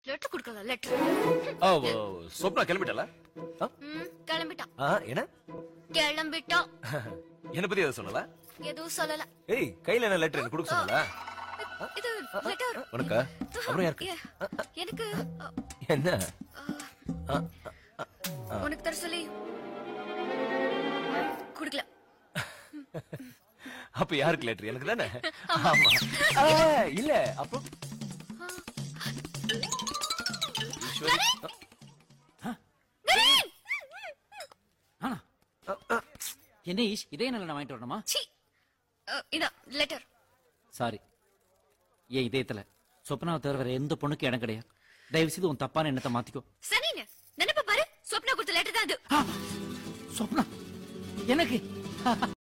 Letter குடுக்கல letter. Swapna கிளம்பிட்டல? கிளம்பிட்டா. என்ன கிளம்பிட்டா. என்ன பத்தி எதை சொல்லல? எதுவும் சொல்லல. ஏய் கையில என்ன லெட்டர் எனக்கு கொடுக்க சொன்னல? இது லெட்டர் உனக்கா? அப்புறம் யாருக்கு? எனக்கு. என்ன? உனக்கு தர சொல்லி குடுக்கல. அப்ப யாருக்கு லெட்டர்? எனக்கு தானே. ஆமா. இல்ல அப்போ என்ன ஈஷ் இதே நல்ல நான் வாங்கிட்டு வரணுமா? இதா லெட்டர். சாரி, ஏன் இதயத்துல சொப்னாவை தவிர வேற எந்த பொண்ணுக்கு இடம் கிடையாது. தயவு செய்து உன் தப்பான எண்ணத்தை மாத்திக்கோ. சரிங்க, நினைப்ப பாரு, சொப்னா கொடுத்த லெட்டர் தான் அது. சொப்னா எனக்கு